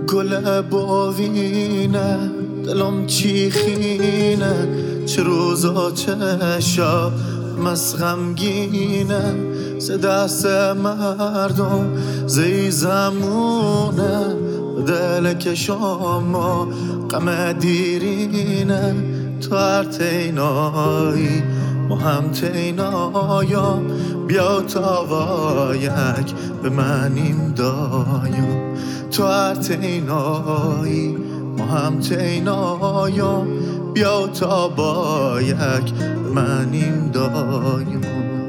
گل باوینه دلم چیخینه، چه روزا چه شب مست غمگینه، ز دست مردم زی زمونه، دل کشام غم دیرینه. تو هر تینایی ما هم تینایا، بیا تا وایک به منیم دایا. تو هر تینایی ما هم تینایا، بیا تا بایک به منیم دایا.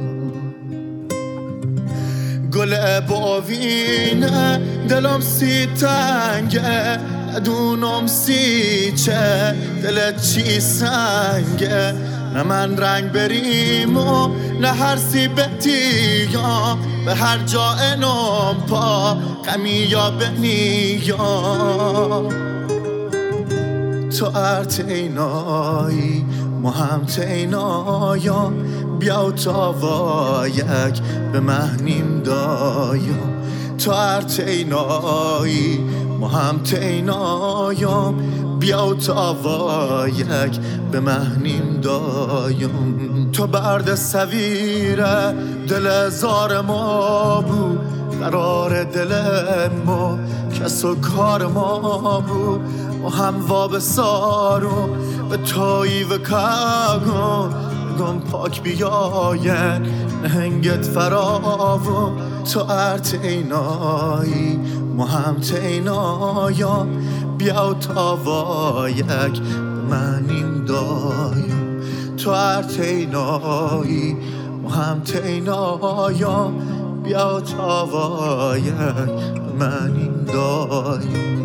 گل باوینه دلم سی تنگه، ندونم سی چه دلت چی سنگه، نه من رنگ بریم و نه هر سی بتیا، به هر جا انم پا غمی یا بنیا. تو هر تینایی ما هم تینایا، بیا تا وایک به مهنیم دایا. تو هر تینایی ما هم تینایا، بیا تا وایک به مهنیم دایم. تو برد سویره دل زار ما بود، قرار دل ما کس و کار ما بود. ما هم وابسارو به توی و کاغو، گم پاک بیاین نهنگت فراو. تو هر تینایی ما هم تینایا، بیا تا وایک به منیم دایا. تو هر تینایی ما هم تینایا، بیا تا وایک به منیم دایا.